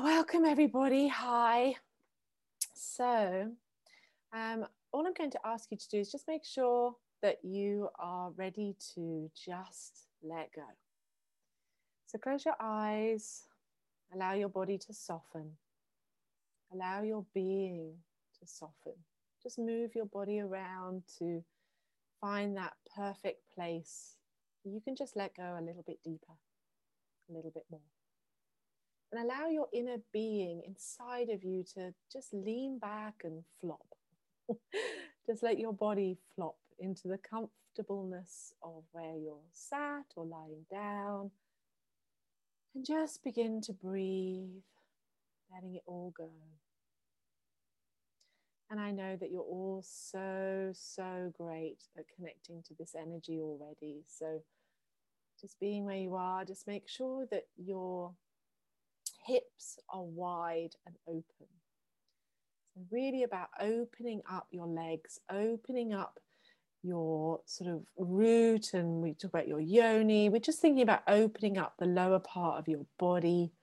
Welcome everybody. Hi. So, all I'm going to ask you to do is just make sure that you are ready to just let go. So close your eyes, allow your body to soften, allow your being to soften. Just move your body around to find that perfect place. You can just let go a little bit deeper, a little bit more. And allow your inner being inside of you to just lean back and flop. Just let your body flop into the comfortableness of where you're sat or lying down. And just begin to breathe, letting it all go. And I know that you're all so great at connecting to this energy already. So just being where you are, just make sure that your hips are wide and open. So really about opening up your legs, opening up your sort of root, and we talk about your yoni. We're just thinking about opening up the lower part of your body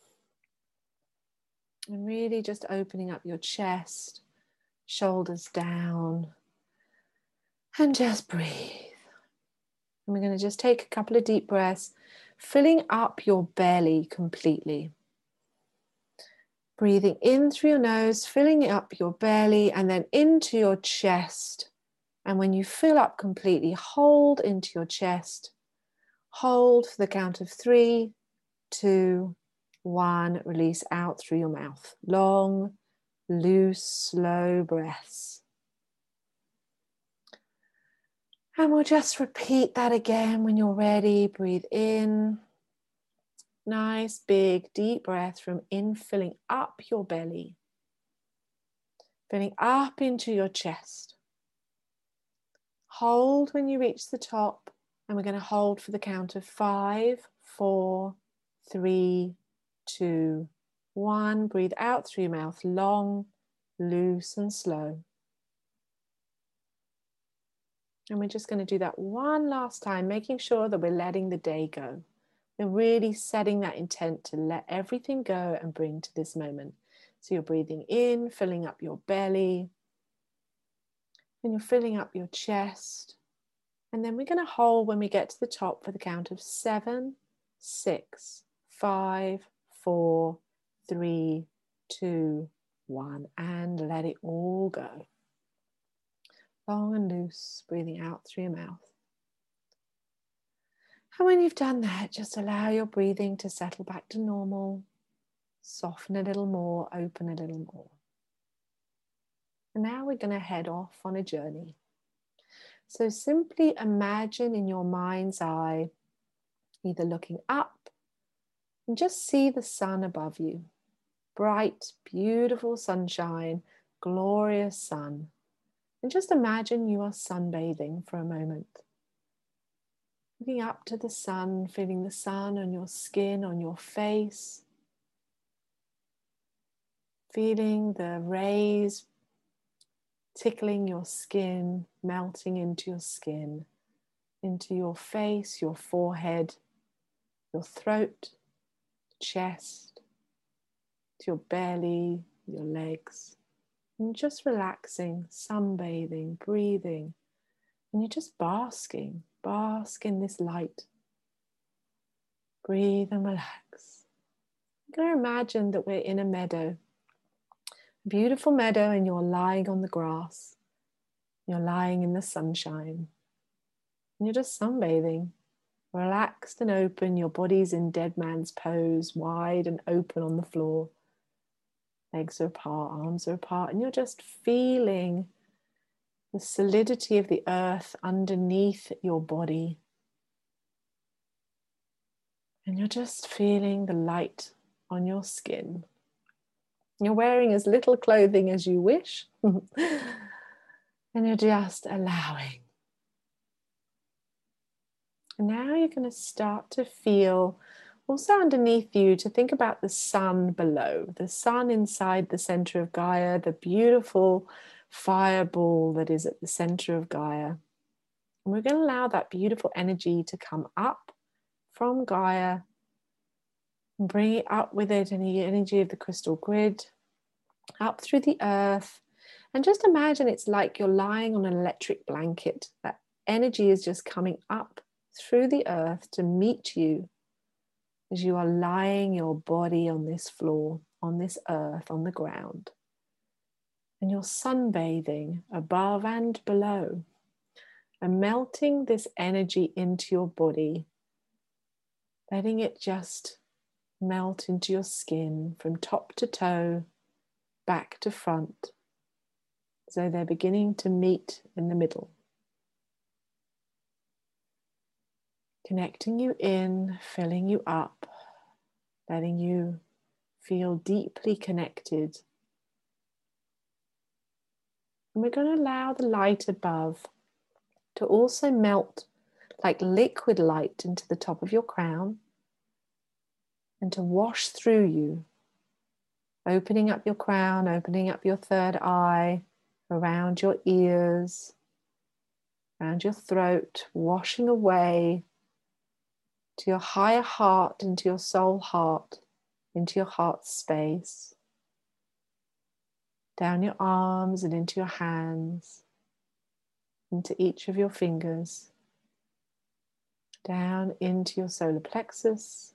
and really just opening up your chest, shoulders down, and just breathe. And we're going to just take a couple of deep breaths, filling up your belly completely. Breathing in through your nose, filling up your belly and then into your chest. And when you fill up completely, hold into your chest. Hold for the count of 3, 2, 1. Release out through your mouth. Long, loose, slow breaths. And we'll just repeat that again when you're ready. Breathe in. Nice, big, deep breath from in, filling up your belly, filling up into your chest. Hold when you reach the top, and we're going to hold for the count of 5, 4, 3, 2, 1. Breathe out through your mouth, long, loose, and slow. And we're just going to do that one last time, making sure that we're letting the day go. We're really setting that intent to let everything go and bring to this moment. So you're breathing in, filling up your belly, and you're filling up your chest. And then we're going to hold when we get to the top for the count of 7, 6, 5, 4, 3, 2, 1, and let it all go. Long and loose, breathing out through your mouth. And when you've done that, just allow your breathing to settle back to normal, soften a little more, open a little more. And now we're going to head off on a journey. So simply imagine in your mind's eye, either looking up and just see the sun above you. Bright, beautiful sunshine, glorious sun. And just imagine you are sunbathing for a moment. Looking up to the sun, feeling the sun on your skin, on your face. Feeling the rays tickling your skin, melting into your skin, into your face, your forehead, your throat, chest, to your belly, your legs. And just relaxing, sunbathing, breathing. And you're just basking. Bask in this light. Breathe and relax. I'm going to imagine that we're in a meadow. A beautiful meadow, and you're lying on the grass. You're lying in the sunshine. And you're just sunbathing. Relaxed and open. Your body's in dead man's pose, wide and open on the floor. Legs are apart, arms are apart, and you're just feeling the solidity of the earth underneath your body. And you're just feeling the light on your skin. You're wearing as little clothing as you wish. And you're just allowing. And now you're going to start to feel also underneath you, to think about the sun below, the sun inside the center of Gaia, the beautiful fireball that is at the center of Gaia. And we're going to allow that beautiful energy to come up from Gaia And bring it up with it, any energy of the crystal grid, up through the earth. And just imagine it's like you're lying on an electric blanket. That energy is just coming up through the earth to meet you as you are lying your body on this floor, on this earth, on the ground. And you're sunbathing above and below, and melting this energy into your body, letting it just melt into your skin from top to toe, back to front, so they're beginning to meet in the middle. Connecting you in, filling you up, letting you feel deeply connected. And we're going to allow the light above to also melt like liquid light into the top of your crown and to wash through you, opening up your crown, opening up your third eye, around your ears, around your throat, washing away to your higher heart, into your soul heart, into your heart space, down your arms and into your hands, into each of your fingers, down into your solar plexus,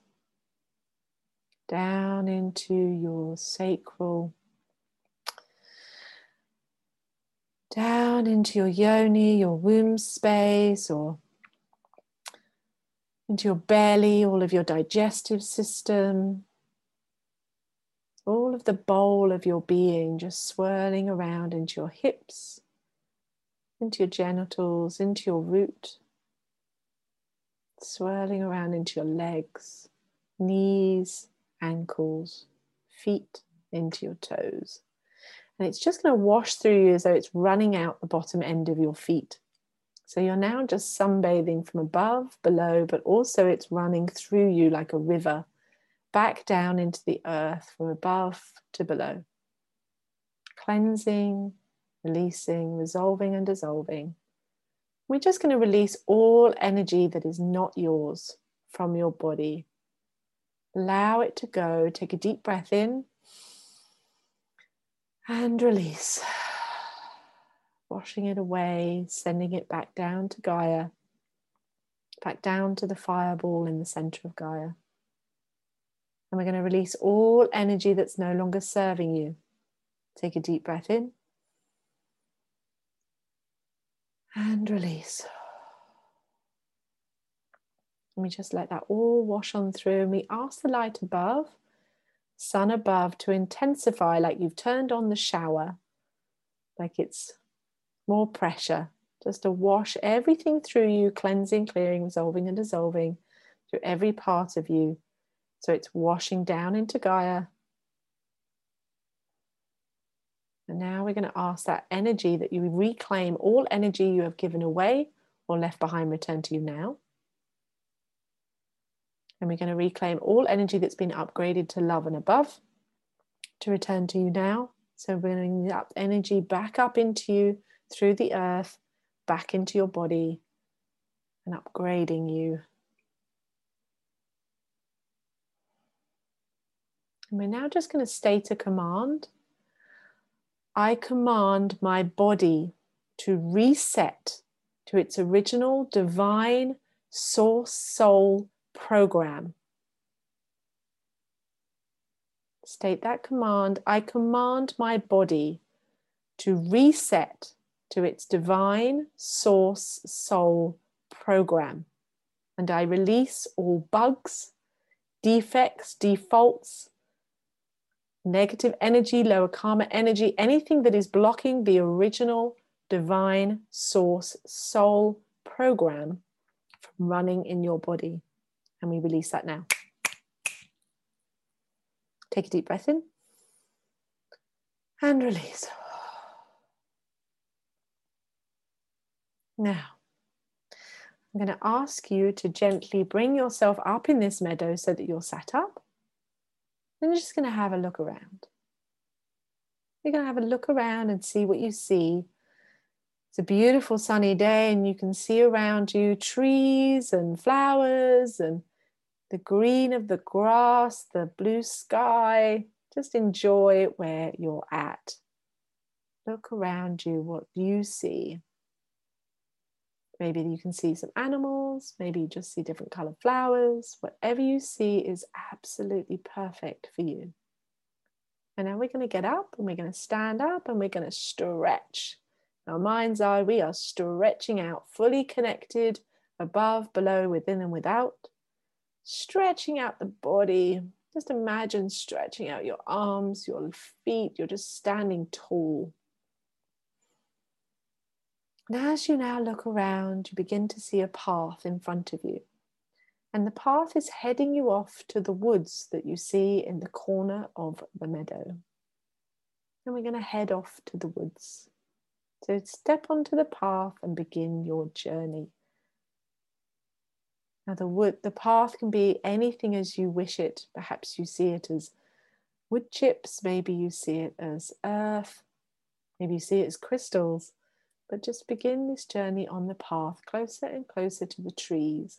down into your sacral, down into your yoni, your womb space, or into your belly, all of your digestive system, all of the bowl of your being just swirling around into your hips, into your genitals, into your root, swirling around into your legs, knees, ankles, feet, into your toes. And it's just going to wash through you as though it's running out the bottom end of your feet. So you're now just sunbathing from above, below, but also it's running through you like a river, back down into the earth from above to below. Cleansing, releasing, resolving and dissolving. We're just going to release all energy that is not yours from your body. Allow it to go. Take a deep breath in and release. Washing it away, sending it back down to Gaia, back down to the fireball in the center of Gaia. And we're going to release all energy that's no longer serving you. Take a deep breath in and release. And we just let that all wash on through, and we ask the light above, sun above, to intensify like you've turned on the shower, like it's more pressure, just to wash everything through you, cleansing, clearing, resolving and dissolving through every part of you. So it's washing down into Gaia. And now we're going to ask that energy that you reclaim, all energy you have given away or left behind, return to you now. And we're going to reclaim all energy that's been upgraded to love and above to return to you now. So we're bringing that energy back up into you through the earth, back into your body, and upgrading you. And we're now just going to state a command. I command my body to reset to its original divine source soul program. State that command. I command my body to reset to its divine source soul program. And I release all bugs, defects, defaults, negative energy, lower karma energy, anything that is blocking the original divine source soul program from running in your body. And we release that now. Take a deep breath in and release. Now, I'm going to ask you to gently bring yourself up in this meadow so that you're sat up. And you're just going to have a look around. You're going to have a look around and see what you see. It's a beautiful sunny day and you can see around you trees and flowers and the green of the grass, the blue sky. Just enjoy where you're at. Look around you, what you see. Maybe you can see some animals, maybe you just see different colored flowers. Whatever you see is absolutely perfect for you. And now we're going to get up and we're going to stand up and we're going to stretch. Our mind's eye, we are stretching out, fully connected, above, below, within and without. Stretching out the body. Just imagine stretching out your arms, your feet. You're just standing tall. And as you now look around, you begin to see a path in front of you. And the path is heading you off to the woods that you see in the corner of the meadow. And we're going to head off to the woods. So step onto the path and begin your journey. Now the path can be anything as you wish it. Perhaps you see it as wood chips, maybe you see it as earth, maybe you see it as crystals. But just begin this journey on the path, closer and closer to the trees.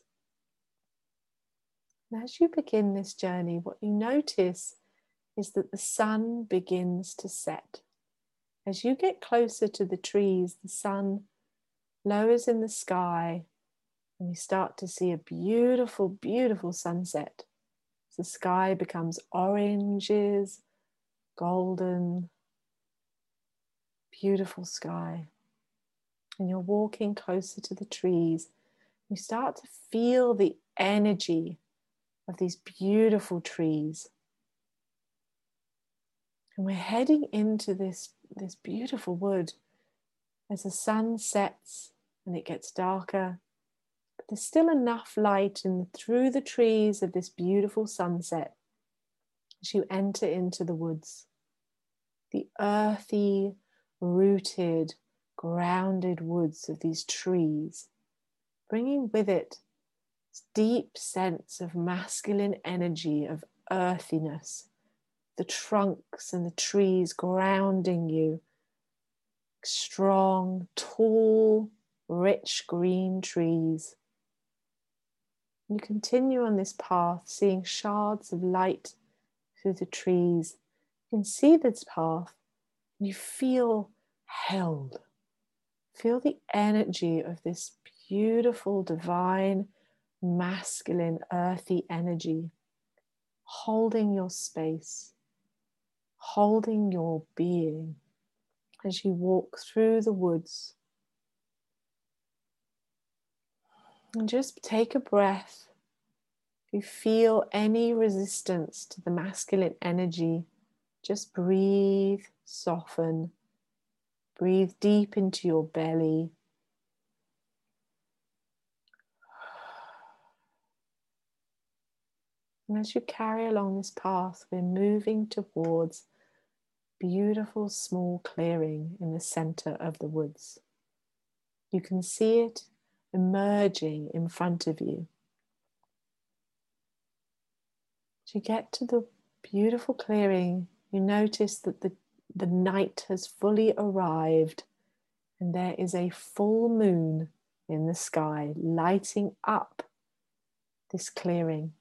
And as you begin this journey, what you notice is that the sun begins to set. As you get closer to the trees, the sun lowers in the sky and you start to see a beautiful, beautiful sunset. The sky becomes oranges, golden, beautiful sky. And you're walking closer to the trees. You start to feel the energy of these beautiful trees. And we're heading into this beautiful wood as the sun sets and it gets darker. But there's still enough light through the trees of this beautiful sunset as you enter into the woods. The earthy, rooted, grounded woods of these trees, bringing with it this deep sense of masculine energy, of earthiness, the trunks and the trees grounding you, strong, tall, rich green trees. You continue on this path, seeing shards of light through the trees. You can see this path and you feel held. Feel the energy of this beautiful, divine, masculine, earthy energy holding your space, holding your being as you walk through the woods. And just take a breath. If you feel any resistance to the masculine energy, just breathe, soften. Breathe deep into your belly. And as you carry along this path, we're moving towards a beautiful small clearing in the center of the woods. You can see it emerging in front of you. As you get to the beautiful clearing, you notice that the night has fully arrived and there is a full moon in the sky lighting up this clearing.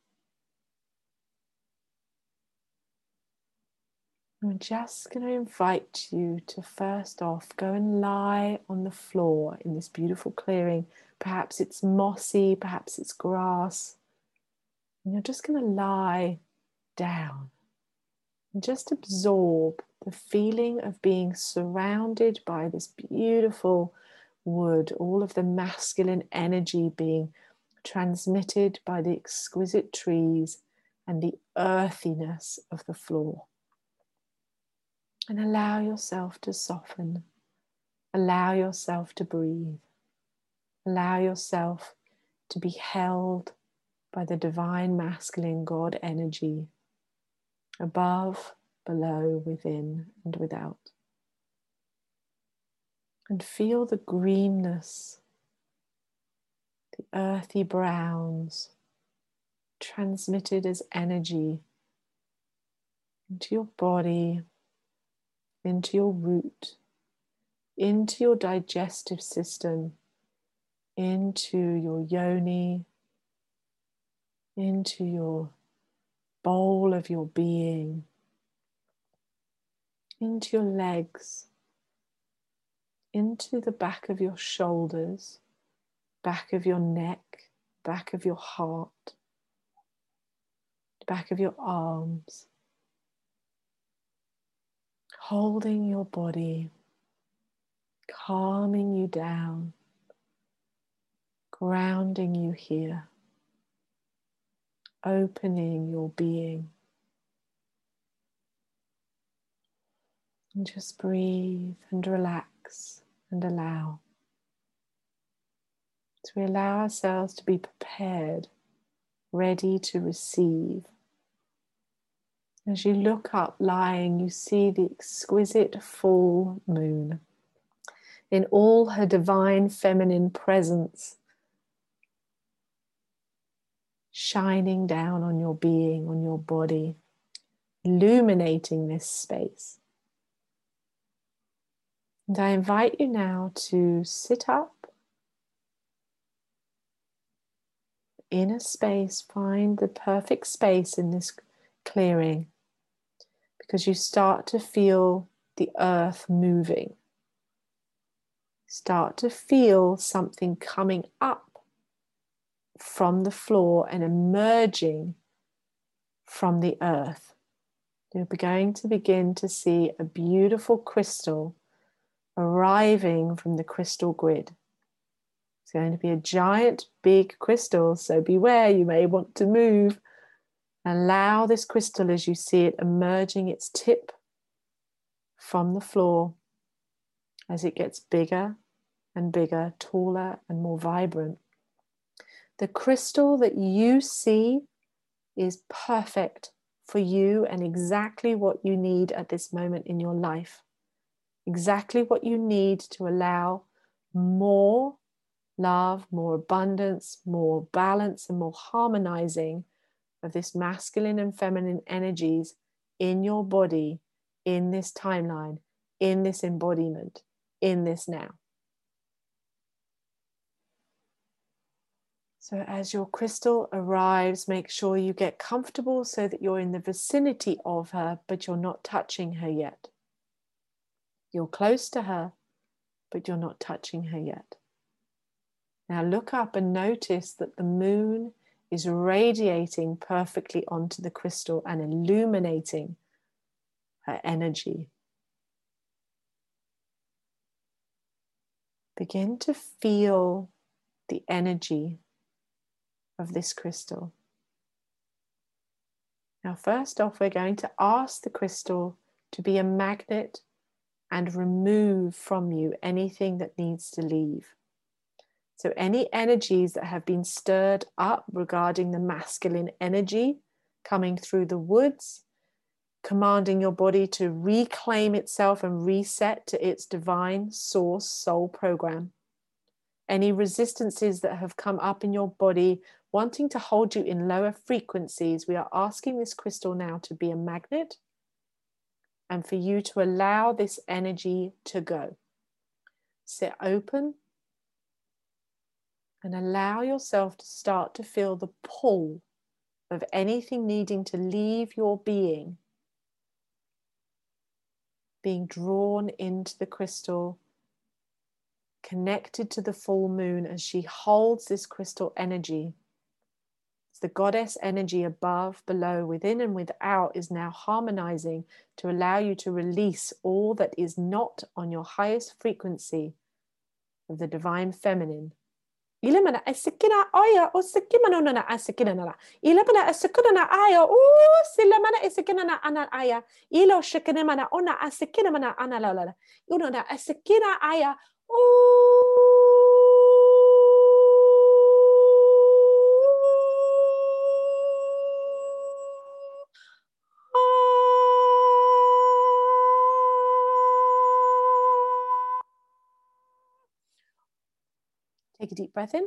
I'm just going to invite you to first off go and lie on the floor in this beautiful clearing. Perhaps it's mossy, perhaps it's grass. And you're just going to lie down and just absorb the feeling of being surrounded by this beautiful wood, all of the masculine energy being transmitted by the exquisite trees and the earthiness of the floor. And allow yourself to soften. Allow yourself to breathe. Allow yourself to be held by the divine masculine God energy above, below, within, and without. And feel the greenness, the earthy browns transmitted as energy into your body, into your root, into your digestive system, into your yoni, into your bowl of your being, into your legs, into the back of your shoulders, back of your neck, back of your heart, back of your arms, holding your body, calming you down, grounding you here, opening your being. And just breathe and relax and allow. So we allow ourselves to be prepared, ready to receive. As you look up lying, you see the exquisite full moon in all her divine feminine presence, shining down on your being, on your body, illuminating this space. And I invite you now to sit up in a space, find the perfect space in this clearing, because you start to feel the earth moving. Start to feel something coming up from the floor and emerging from the earth. You're going to begin to see a beautiful crystal arriving from the crystal grid. It's going to be a giant, big crystal, so beware, you may want to move. Allow this crystal as you see it emerging its tip from the floor as it gets bigger and bigger, taller and more vibrant. The crystal that you see is perfect for you and exactly what you need at this moment in your life. Exactly what you need to allow more love, more abundance, more balance, and more harmonizing of this masculine and feminine energies in your body, in this timeline, in this embodiment, in this now. So as your crystal arrives, make sure you get comfortable so that you're in the vicinity of her, but you're not touching her yet. You're close to her, but you're not touching her yet. Now look up and notice that the moon is radiating perfectly onto the crystal and illuminating her energy. Begin to feel the energy of this crystal. Now, first off, we're going to ask the crystal to be a magnet and remove from you anything that needs to leave. So any energies that have been stirred up regarding the masculine energy coming through the woods, commanding your body to reclaim itself and reset to its divine source soul program. Any resistances that have come up in your body wanting to hold you in lower frequencies, we are asking this crystal now to be a magnet and for you to allow this energy to go. Sit open and allow yourself to start to feel the pull of anything needing to leave your being, being drawn into the crystal, connected to the full moon as she holds this crystal energy. It's the goddess energy above, below, within and without is now harmonizing to allow you to release all that is not on your highest frequency of the divine feminine. Ila mana asikina aya o sikima no na asikina na. Ila mana asikina na aya o sila mana asikina na ana aya. Ilo shikina mana ona asikina mana ana la la. Uno na asikina aya o. Take a deep breath in.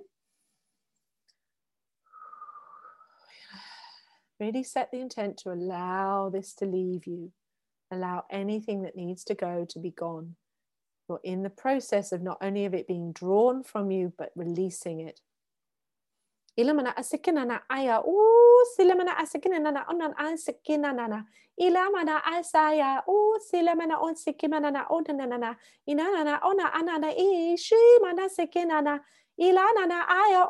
Really set the intent to allow this to leave you. Allow anything that needs to go to be gone. You're in the process of not only of it being drawn from you, but releasing it. Ilamana asikinana aya. Silamana asikinana onan asikinana. Ilamana asaya. Silamana on sikimanana onanana. Inanana ona anana ishi mana sikinana. Ilanana aya.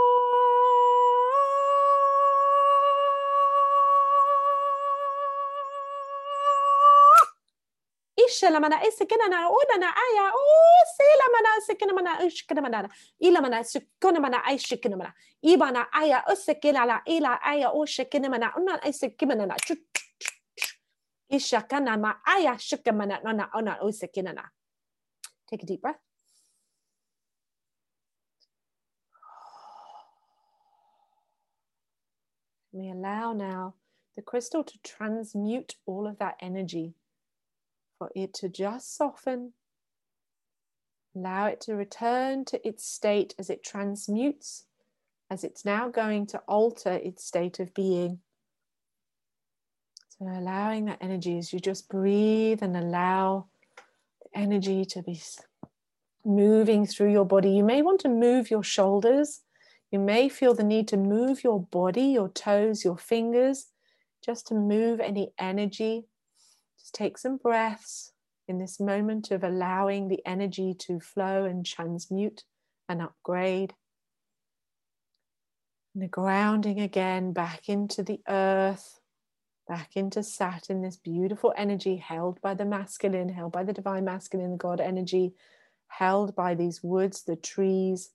Ishalamana isikinana onana aya. Silamana sikinamana ishkinamana. Ilamana sikonamana aishikinamana. Ibana aya usikinala ila aya ushikinamana onan isikimanana. Ishakanama aya shikamana nona ona usikinana. Take a deep breath. We allow now the crystal to transmute all of that energy, for it to just soften. Allow it to return to its state as it transmutes, as it's now going to alter its state of being. So allowing that energy as you just breathe and allow the energy to be moving through your body. You may want to move your shoulders. You may feel the need to move your body, your toes, your fingers, just to move any energy. Just take some breaths in this moment of allowing the energy to flow and transmute and upgrade. And the grounding again back into the earth, back into Saturn, this beautiful energy held by the masculine, held by the divine masculine, the God energy, held by these woods, the trees.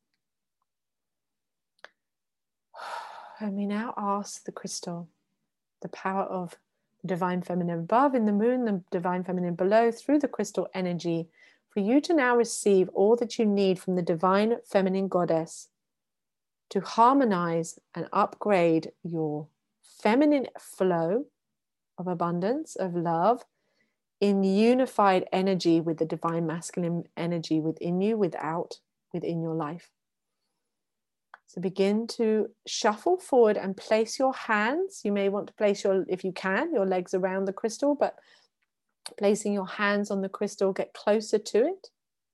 And we now ask the crystal, the power of the divine feminine above in the moon, the divine feminine below, through the crystal energy, for you to now receive all that you need from the divine feminine goddess to harmonize and upgrade your feminine flow of abundance, of love, in unified energy with the divine masculine energy within you, within your life. So begin to shuffle forward and place your hands. You may want to place if you can, your legs around the crystal, but placing your hands on the crystal, get closer to it.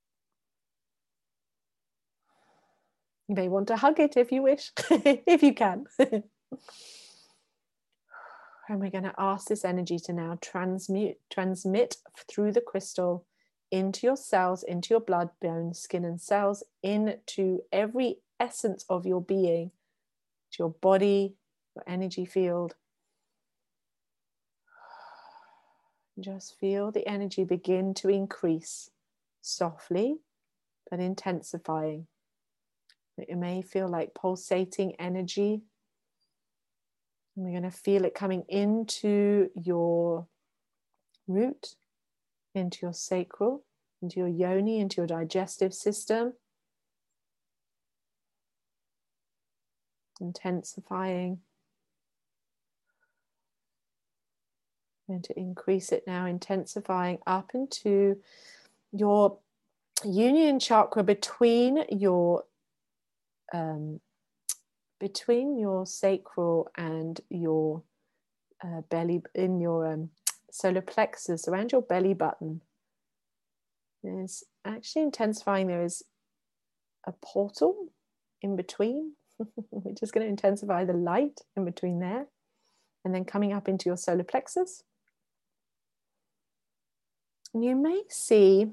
You may want to hug it if you wish, if you can. And we're going to ask this energy to now transmit through the crystal into your cells, into your blood, bones, skin, and cells, into every essence of your being, to your body, your energy field. Just feel the energy begin to increase softly, but intensifying. It may feel like pulsating energy. And we're going to feel it coming into your root, into your sacral, into your yoni, into your digestive system. Intensifying. And to increase it now, intensifying up into your union chakra between your sacral and your belly, in your solar plexus, around your belly button. There's actually intensifying. There is a portal in between, which is going to intensify the light in between there, and then coming up into your solar plexus. And you may see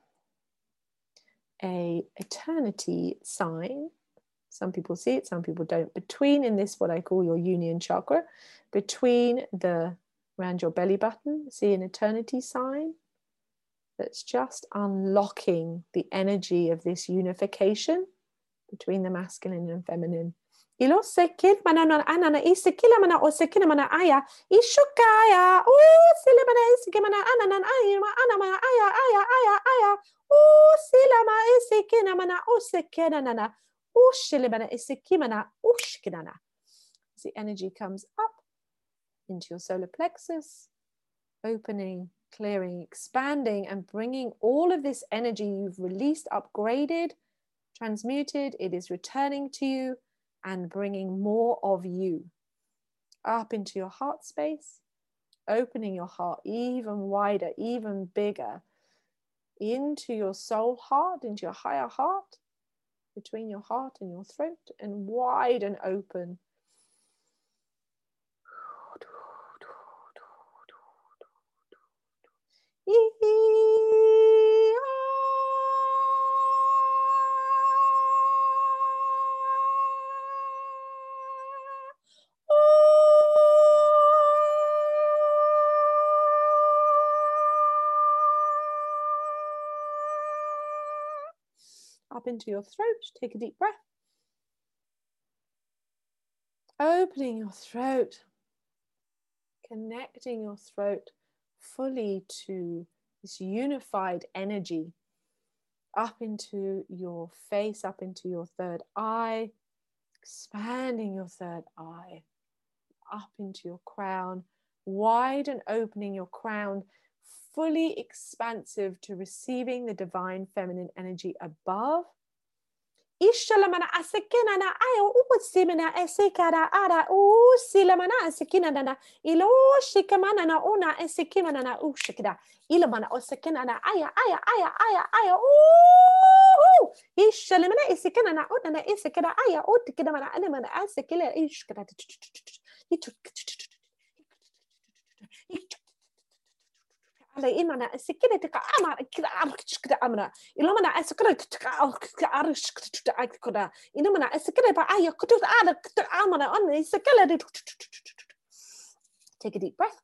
a eternity sign. Some people see it, some people don't. Between, in this, what I call your union chakra, between around your belly button, see an eternity sign that's just unlocking the energy of this unification between the masculine and feminine. Ilo sekil manana anana isekila mana osekina mana aya ishukaya silamana isekina anana anama aya silama isekina mana osekina nana ushilimana isekimana ushkinana. As the energy comes up into your solar plexus, opening, clearing, expanding, and bringing all of this energy you've released, upgraded, transmuted, it is returning to you and bringing more of you up into your heart space, opening your heart even wider, even bigger, into your soul heart, into your higher heart, between your heart and your throat, and wide and open. Up into your throat, take a deep breath. Opening your throat, connecting your throat fully to this unified energy, up into your face, up into your third eye, expanding your third eye, up into your crown, wide and opening your crown, fully expansive to receiving the divine feminine energy above. Ishalamana asekina na ayo usimina esekara ara usilamana asekina na ilo shikamana na una esekimana na ushikida ilamana osekina na aya ishalamana esekina na una na esekara aya utikida mana alamana asekila ishkada على إيمانا السكينة تكا أمر كذا كذا أمر إلى منا السكينة تكا أرش كذا إلى منا السكينة بقى كتر على كتر أمر أنا السكينة. Take a deep breath.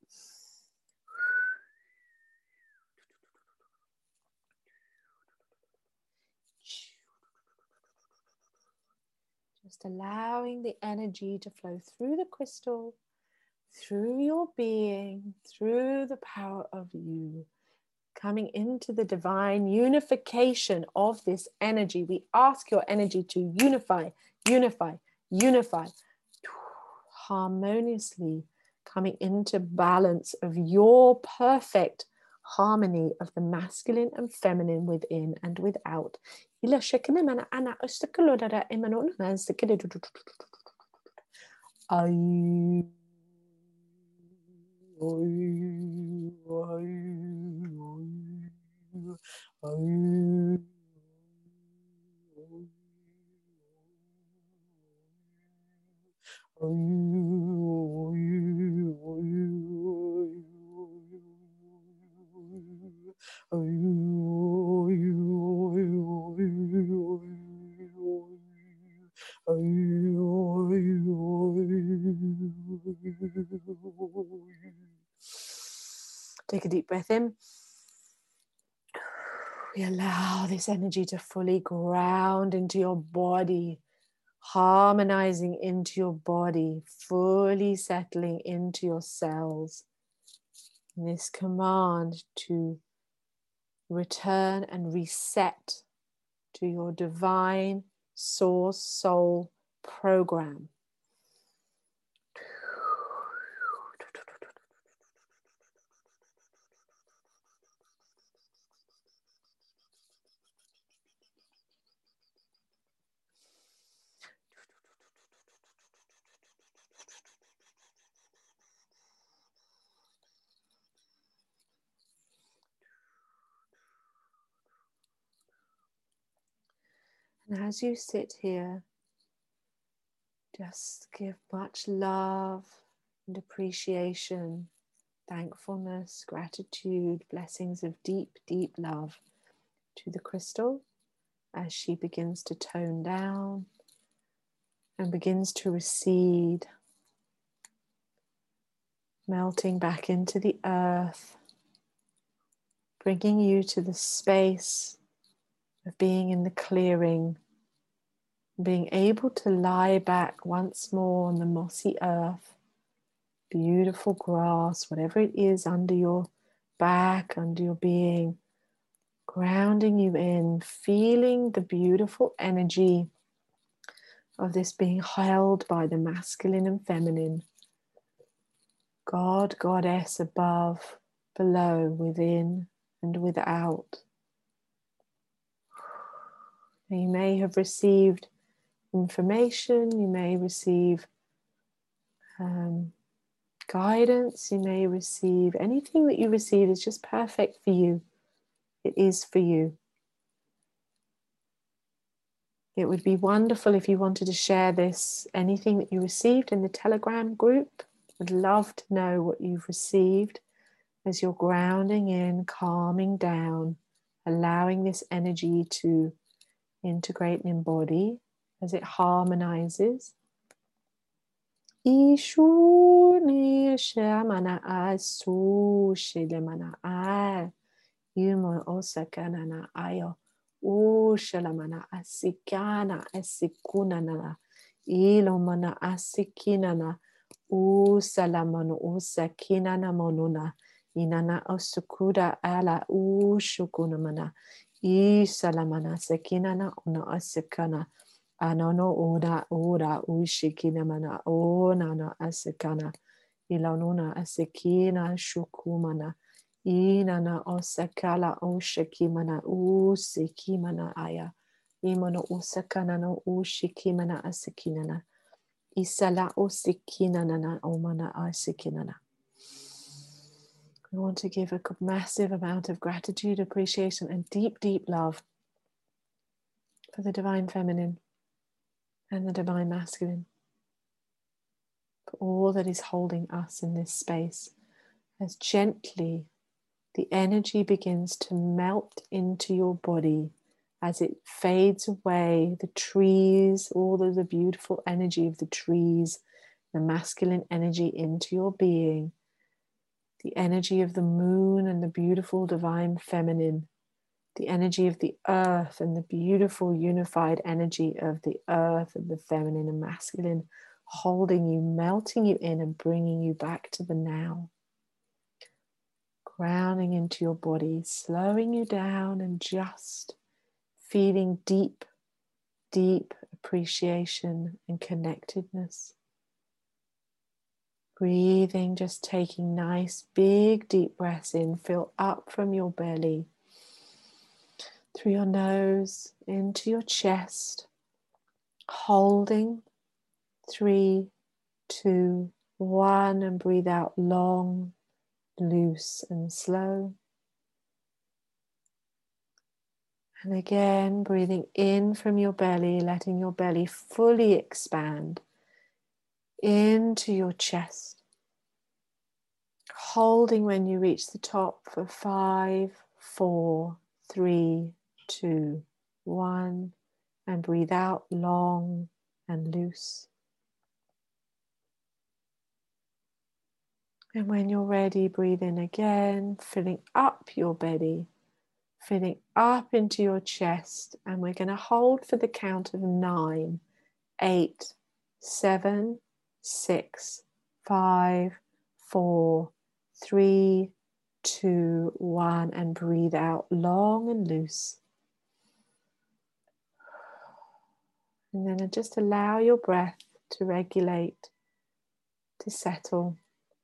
Just allowing the energy to flow through the crystal, through your being, through the power of you, coming into the divine unification of this energy. We ask your energy to unify, harmoniously, coming into balance of your perfect harmony of the masculine and feminine within and without. Take a deep breath in. We allow this energy to fully ground into your body, harmonizing into your body, fully settling into your cells. And this command to return and reset to your divine source soul program. And as you sit here, just give much love and appreciation, thankfulness, gratitude, blessings of deep, deep love to the crystal as she begins to tone down and begins to recede, melting back into the earth, bringing you to the space of being in the clearing, being able to lie back once more on the mossy earth, beautiful grass, whatever it is under your back, under your being, grounding you in, feeling the beautiful energy of this being held by the masculine and feminine, God, Goddess above, below, within and without. You may have received information, you may receive guidance, you may receive anything that you receive is just perfect for you. It is for you. It would be wonderful if you wanted to share this, anything that you received in the Telegram group. I'd love to know what you've received as you're grounding in, calming down, allowing this energy to integrate and embody as it harmonizes. Ishuni shamana asu shilemana ai yumo osakana na ayo o shalamana asikana asikunana ilomana asikinana o salamano o sakinana monuna inana osukuda ala o shukunamana I salamana sakinana ona asikana anono ora ushikina mana ona na asikana ilanona asikina shukumana inana osakala ushikimana usikimana aya imono usakana no ushikimana asikinana isala usikinana omana asikinana. We want to give a massive amount of gratitude, appreciation, and deep, deep love for the Divine Feminine and the Divine Masculine, for all that is holding us in this space, as gently the energy begins to melt into your body as it fades away, the trees, all of the beautiful energy of the trees, the masculine energy into your being, the energy of the moon and the beautiful Divine Feminine, the energy of the earth and the beautiful unified energy of the earth and the feminine and masculine, holding you, melting you in and bringing you back to the now. Grounding into your body, slowing you down and just feeling deep, deep appreciation and connectedness. Breathing, just taking nice, big, deep breaths in. Fill up from your belly, through your nose, into your chest. Holding, 3, 2, 1, and breathe out long, loose and slow. And again, breathing in from your belly, letting your belly fully expand into your chest. Holding when you reach the top for 5, 4, 3, 2, 1, and breathe out long and loose. And when you're ready, breathe in again, filling up your belly, filling up into your chest, and we're going to hold for the count of 9, 8, 7, 6, 5, 4, 3, 2, 1, and breathe out long and loose. And then just allow your breath to regulate, to settle.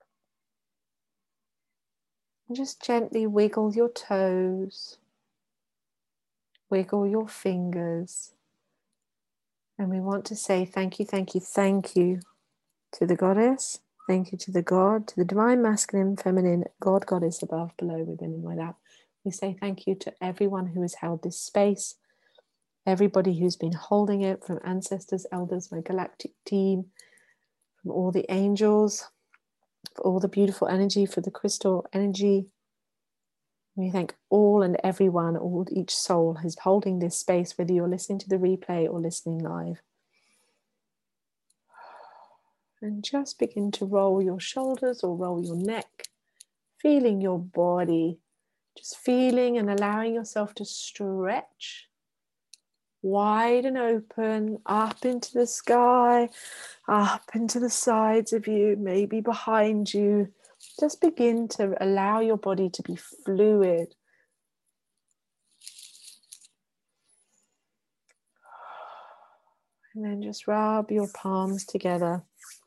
And just gently wiggle your toes, wiggle your fingers. And we want to say thank you, thank you, thank you to the Goddess. Thank you to the God, to the Divine Masculine, Feminine, God, Goddess, above, below, within and without. We say thank you to everyone who has held this space, everybody who's been holding it, from ancestors, elders, my galactic team, from all the angels, for all the beautiful energy, for the crystal energy. We thank all and everyone, each soul who's holding this space, whether you're listening to the replay or listening live. And just begin to roll your shoulders or roll your neck, feeling your body, just feeling and allowing yourself to stretch wide and open, up into the sky, up into the sides of you, maybe behind you. Just begin to allow your body to be fluid. And then just rub your palms together.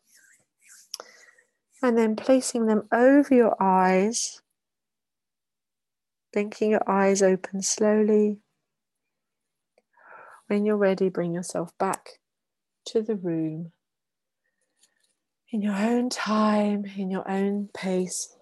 And then placing them over your eyes, blinking your eyes open slowly. When you're ready, bring yourself back to the room in your own time, in your own pace.